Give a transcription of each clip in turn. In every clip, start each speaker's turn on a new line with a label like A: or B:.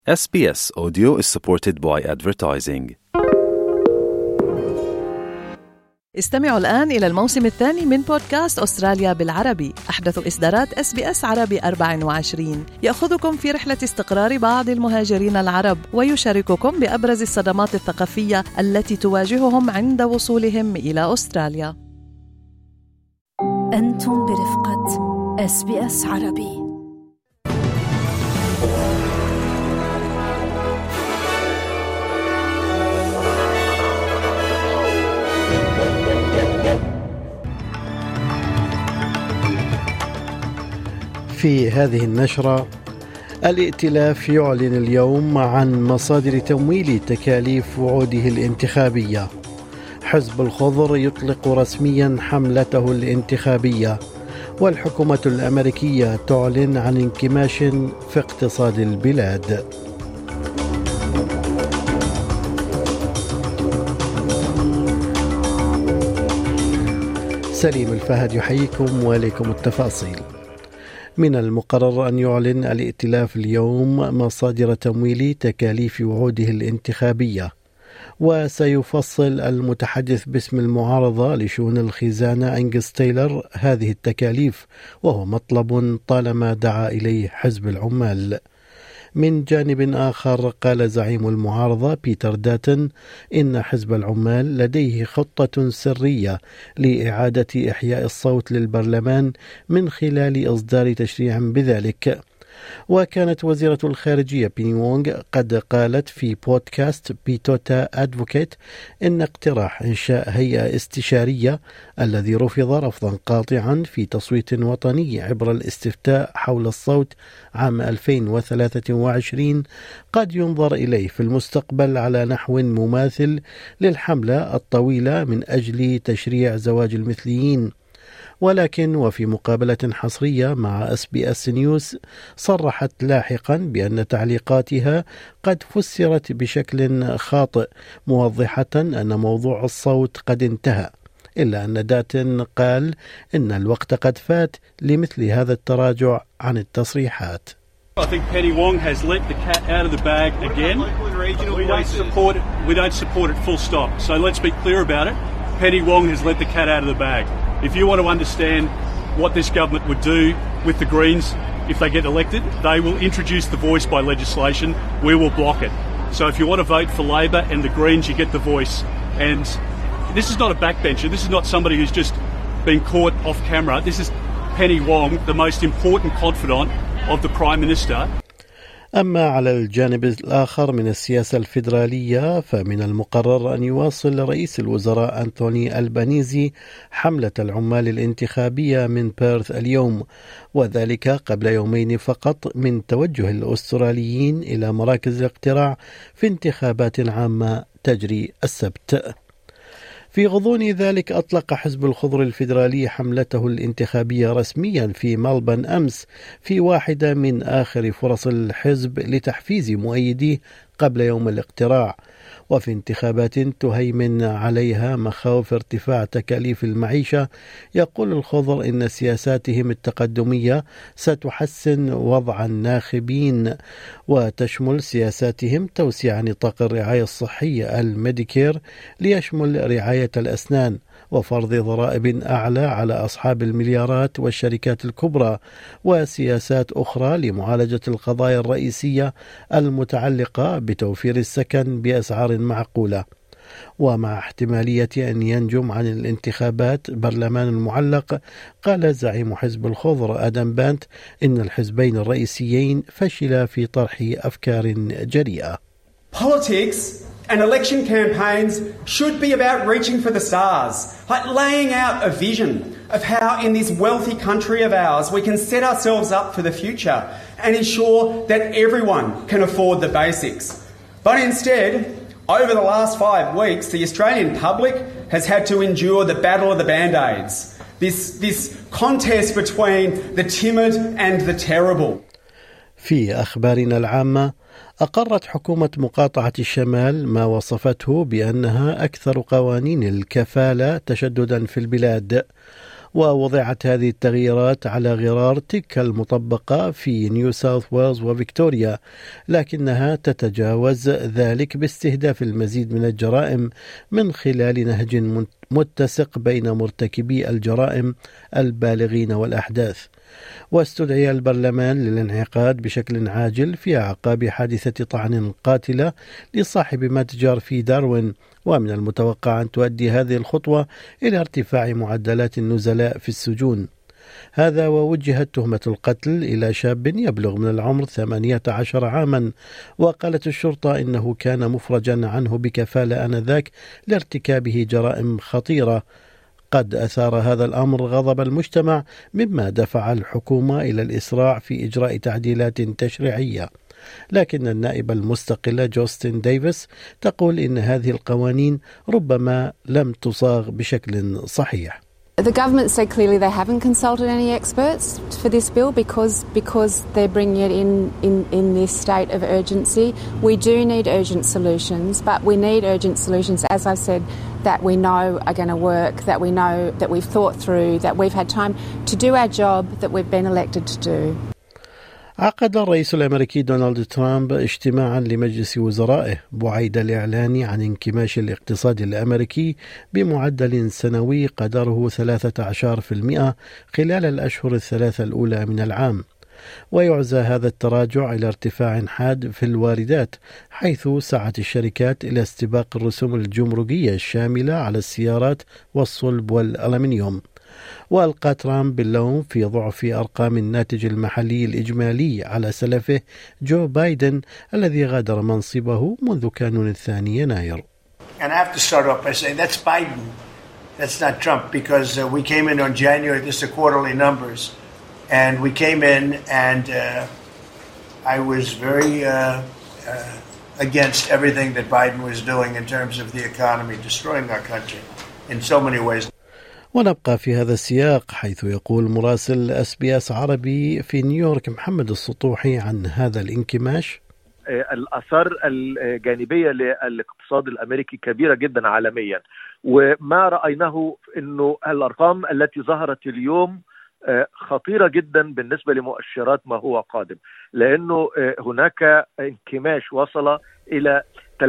A: SBS Audio is supported by advertising.
B: استمعوا الآن إلى الموسم الثاني من بودكاست أستراليا بالعربي، أحدث إصدارات SBS عربي 24 يأخذكم في رحلة استقرار بعض المهاجرين العرب ويشارككم بأبرز الصدمات الثقافية التي تواجههم عند وصولهم إلى أستراليا.
C: أنتم برفقة SBS عربي.
D: في هذه النشرة، الائتلاف يعلن اليوم عن مصادر تمويل تكاليف وعوده الانتخابية. حزب الخضر يطلق رسميا حملته الانتخابية، والحكومة الأمريكية تعلن عن انكماش في اقتصاد البلاد. سليم الفهد يحييكم وإليكم التفاصيل. من المقرر أن يعلن الائتلاف اليوم مصادر تمويل تكاليف وعوده الانتخابية، وسيفصل المتحدث باسم المعارضة لشؤون الخزانة أنجس تايلر هذه التكاليف، وهو مطلب طالما دعا إليه حزب العمال. من جانب آخر، قال زعيم المعارضة بيتر داتن إن حزب العمال لديه خطة سرية لإعادة إحياء الصوت للبرلمان من خلال إصدار تشريع بذلك. وكانت وزيرة الخارجية بيني وونغ قد قالت في بودكاست بيتوتا أدفوكيت إن اقتراح إنشاء هيئة استشارية الذي رفض رفضا قاطعا في تصويت وطني عبر الاستفتاء حول الصوت عام 2023 قد ينظر إليه في المستقبل على نحو مماثل للحملة الطويلة من أجل تشريع زواج المثليين. ولكن وفي مقابلة حصرية مع SBS نيوز، صرحت لاحقا بأن تعليقاتها قد فسرت بشكل خاطئ، موضحة أن موضوع الصوت قد انتهى، إلا أن داتن قال إن الوقت قد فات لمثل هذا التراجع عن التصريحات.
E: I think Penny Wong has let the cat out of the bag again. We don't support it full stop. So let's be clear about it. Penny Wong has let the cat out of the bag. If you want to understand what this government would do with the Greens if they get elected, they will introduce the voice by legislation. We will block it. So if you want to vote for Labor and the Greens, you get the voice. And this is not a backbencher. This is not somebody who's just been caught off camera. This is Penny Wong, the most important confidant of the Prime Minister.
D: أما على الجانب الآخر من السياسة الفيدرالية، فمن المقرر أن يواصل رئيس الوزراء أنتوني ألبانيزي حملة العمال الانتخابية من بيرث اليوم، وذلك قبل يومين فقط من توجه الأستراليين إلى مراكز الاقتراع في انتخابات عامة تجري السبت. في غضون ذلك، أطلق حزب الخضر الفيدرالي حملته الانتخابية رسميا في ملبن أمس، في واحدة من آخر فرص الحزب لتحفيز مؤيديه قبل يوم الاقتراع، وفي انتخابات تهيمن عليها مخاوف ارتفاع تكاليف المعيشة. يقول الخضر إن سياساتهم التقدمية ستحسن وضع الناخبين، وتشمل سياساتهم توسيع نطاق الرعاية الصحية الميديكير ليشمل رعاية الأسنان، وفرض ضرائب أعلى على أصحاب المليارات والشركات الكبرى، وسياسات أخرى لمعالجة القضايا الرئيسية المتعلقة بتوفير السكن بأسعار معقولة. ومع احتمالية أن ينجم عن الانتخابات برلمان المعلق، قال زعيم حزب الخضر آدم بانت إن الحزبين الرئيسيين فشلا في طرح أفكار جريئة.
F: Politics and election campaigns should be about reaching for the stars, like laying out a vision of how in this wealthy country of ours we can set ourselves up for the future and ensure that everyone can afford the basics. But instead, over the last 5 weeks, the Australian public has had to endure the battle of the Band-Aids, this contest between the timid and the terrible.
D: في أخبارنا العامة، أقرت حكومة مقاطعة الشمال ما وصفته بأنها أكثر قوانين الكفالة تشددا في البلاد. ووضعت هذه التغييرات على غرار تلك المطبقة في نيو ساوث ويلز وفيكتوريا، لكنها تتجاوز ذلك باستهداف المزيد من الجرائم من خلال نهج متسق بين مرتكبي الجرائم البالغين والأحداث. واستدعي البرلمان للانعقاد بشكل عاجل في أعقاب حادثة طعن قاتلة لصاحب متجر في داروين، ومن المتوقع أن تؤدي هذه الخطوة إلى ارتفاع معدلات النزلاء في السجون. هذا ووجهت تهمة القتل إلى شاب يبلغ من العمر 18 عاما، وقالت الشرطة إنه كان مفرجا عنه بكفالة آنذاك لارتكابه جرائم خطيرة. قد أثار هذا الأمر غضب المجتمع، مما دفع الحكومة إلى الإسراع في إجراء تعديلات تشريعية. لكن النائبة المستقلة جوستن ديفيس تقول إن هذه القوانين ربما لم تصاغ بشكل صحيح.
G: The government said clearly they haven't consulted any experts for this bill because they're bringing it in this state of urgency. We do need urgent solutions, but we need urgent solutions, as I said, that we know are going to work, that we know that we've thought through, that we've had time to do our job that we've been elected to do.
D: عقد الرئيس الأمريكي دونالد ترامب اجتماعا لمجلس وزرائه بعيد الإعلان عن انكماش الاقتصاد الأمريكي بمعدل سنوي قدره 13% خلال الأشهر الثلاثة الأولى من العام. ويعزى هذا التراجع إلى ارتفاع حاد في الواردات، حيث سعت الشركات إلى استباق الرسوم الجمركية الشاملة على السيارات والصلب والألمنيوم. وألقى ترامب باللوم في ضعف أرقام الناتج المحلي الإجمالي على سلفه جو بايدن الذي غادر منصبه منذ كانون الثاني يناير.
H: And I have to start off by saying that's Biden. That's not Trump, because we came in on January, this is the quarterly numbers, and we came in and I was very against everything that Biden was doing in terms of the economy, destroying our country in so many ways.
D: ونبقى في هذا السياق، حيث يقول مراسل SBS عربي في نيويورك محمد السطوحي عن هذا الانكماش.
I: الآثار الجانبية للاقتصاد الأمريكي كبيرة جدا عالميا، وما رأيناه أنه الأرقام التي ظهرت اليوم خطيرة جدا بالنسبة لمؤشرات ما هو قادم، لأنه هناك انكماش وصل إلى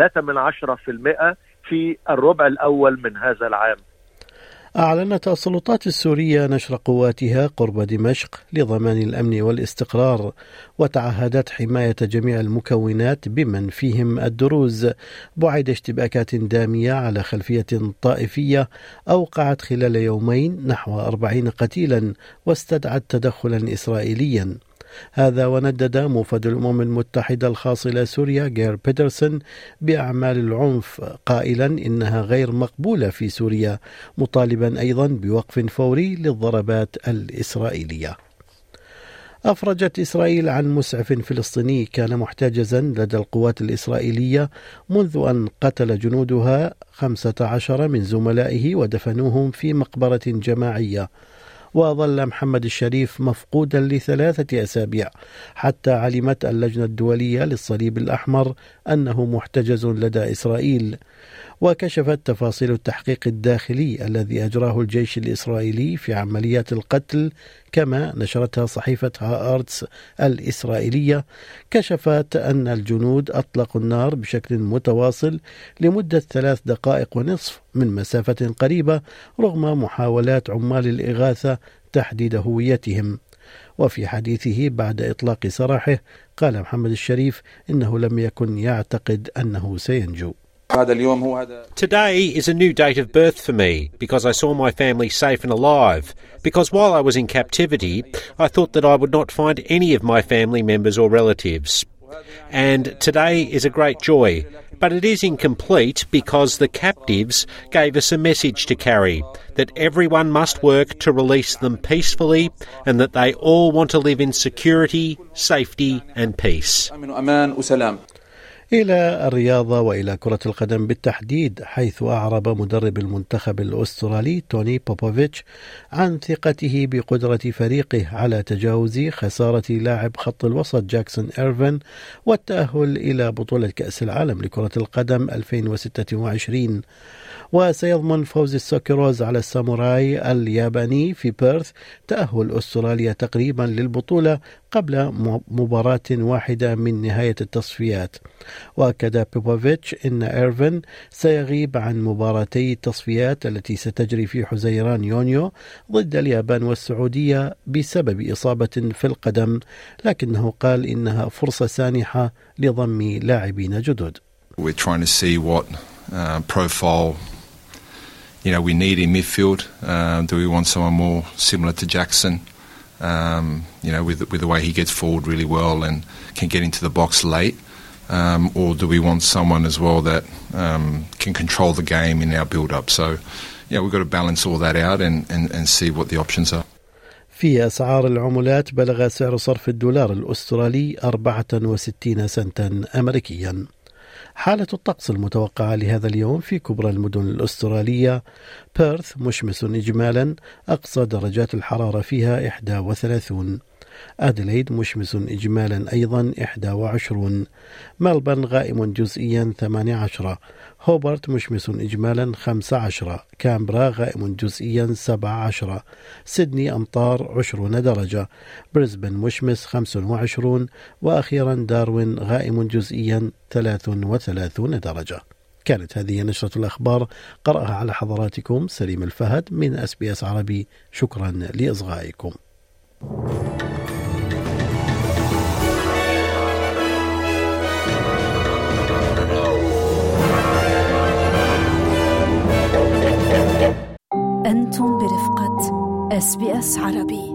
I: 3% في الربع الأول من هذا العام.
D: أعلنت السلطات السورية نشر قواتها قرب دمشق لضمان الأمن والاستقرار، وتعهدت حماية جميع المكونات بمن فيهم الدروز، بعد اشتباكات دامية على خلفية طائفية أوقعت خلال يومين نحو 40 قتيلا واستدعت تدخلا إسرائيليا. هذا وندد موفد الأمم المتحدة الخاص إلى سوريا غير بيترسون بأعمال العنف، قائلا إنها غير مقبولة في سوريا، مطالبا أيضا بوقف فوري للضربات الإسرائيلية. أفرجت إسرائيل عن مسعف فلسطيني كان محتجزا لدى القوات الإسرائيلية منذ أن قتل جنودها 15 من زملائه ودفنوهم في مقبرة جماعية. وظل محمد الشريف مفقودا ل3 أسابيع حتى علمت اللجنة الدولية للصليب الأحمر أنه محتجز لدى إسرائيل. وكشفت تفاصيل التحقيق الداخلي الذي أجراه الجيش الإسرائيلي في عمليات القتل، كما نشرتها صحيفة هآرتس الإسرائيلية، كشفت أن الجنود أطلقوا النار بشكل متواصل لمدة 3 دقائق ونصف من مسافة قريبة رغم محاولات عمال الإغاثة تحديد هويتهم. وفي حديثه بعد إطلاق سراحه قال محمد الشريف إنه لم يكن يعتقد أنه سينجو.
J: Today is a new date of birth for me because I saw my family safe and alive. Because while I was in captivity, I thought that I would not find any of my family members or relatives. And today is a great joy, but it is incomplete because the captives gave us a message to carry, that everyone must work to release them peacefully and that they all want to live in security, safety and peace.
D: إلى الرياضة وإلى كرة القدم بالتحديد، حيث أعرب مدرب المنتخب الأسترالي توني بوبوفيتش عن ثقته بقدرة فريقه على تجاوز خسارة لاعب خط الوسط جاكسون إيرفين والتأهل إلى بطولة كأس العالم لكرة القدم 2026. وسيضمن فوز السوكيروز على الساموراي الياباني في بيرث تأهل أستراليا تقريبا للبطولة قبل مباراة واحدة من نهاية التصفيات. وأكد بوبوفيتش أن إيرفين سيغيب عن مباراتي التصفيات التي ستجري في حزيران يونيو ضد اليابان والسعودية بسبب إصابة في القدم، لكنه قال إنها فرصة سانحة لضم لاعبين جدد.
K: We're trying to see what profile we need in midfield. Do we want someone more similar to Jackson? With the way he gets forward really well and can get into the box late, or do we want someone as well that can control the game in our build-up? So, we've got to balance all that out and see what the options are.
D: في أسعار العملات بلغ سعر صرف الدولار الأسترالي 64 سنتا أمريكيا. حالة الطقس المتوقعة لهذا اليوم في كبرى المدن الأسترالية: بيرث مشمس إجمالا، أقصى درجات الحرارة فيها 31. أديلايد مشمس إجمالا أيضا 21. ملبورن غائم جزئيا 18. هوبارت مشمس إجمالا 15. كامبرا غائم جزئيا 17. سيدني أمطار 20 درجة. بريسبن مشمس 25. وأخيرا داروين غائم جزئيا 33 درجة. كانت هذه نشرة الأخبار قرأها على حضراتكم سليم الفهد من SBS عربي. شكرا لإصغائكم.
C: أنتم برفقة SBS عربي.